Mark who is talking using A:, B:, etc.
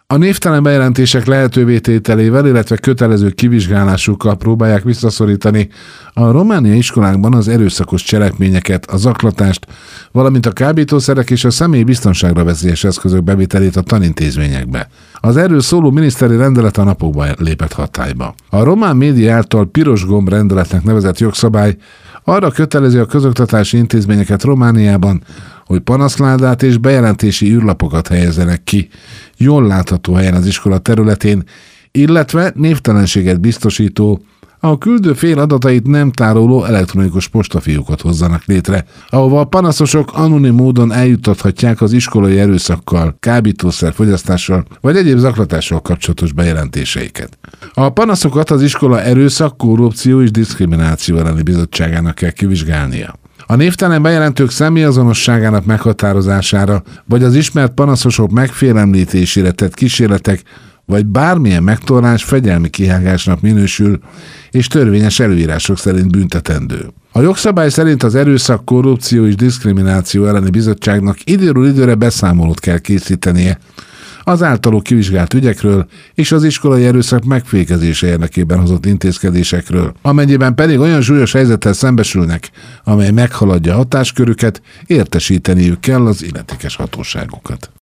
A: A névtelen bejelentések lehetővé tételével, illetve kötelező kivizsgálásukkal próbálják visszaszorítani a romániai iskolákban az erőszakos cselekményeket, a zaklatást, valamint a kábítószerek és a személyi biztonságra veszélyes eszközök bevételét a tanintézményekbe. Az erről szóló miniszteri rendelet a napokban lépett hatályba. A román média által piros gomb rendeletnek nevezett jogszabály arra kötelezi a közoktatási intézményeket Romániában, hogy panaszládát és bejelentési űrlapokat helyezzenek ki jól látható helyen az iskola területén, illetve névtelenséget biztosító, a küldő fél adatait nem tároló elektronikus postafiókot hozzanak létre, ahova a panaszosok anonim módon eljuttathatják az iskolai erőszakkal, kábítószerfogyasztással vagy egyéb zaklatással kapcsolatos bejelentéseiket. A panaszokat az iskola erőszak, korrupció és diszkrimináció elleni bizottságának kell kivizsgálnia. A névtelen bejelentők személyazonosságának meghatározására, vagy az ismert panaszosok megfélemlítésére tett kísérletek, vagy bármilyen megtorlás fegyelmi kihágásnak minősül, és törvényes előírások szerint büntetendő. A jogszabály szerint az erőszak, korrupció és diszkrimináció elleni bizottságnak időről időre beszámolót kell készítenie az általuk kivizsgált ügyekről és az iskolai erőszak megfékezése érdekében hozott intézkedésekről. Amennyiben pedig olyan súlyos helyzettel szembesülnek, amely meghaladja hatáskörüket, értesíteniük kell az illetékes hatóságokat.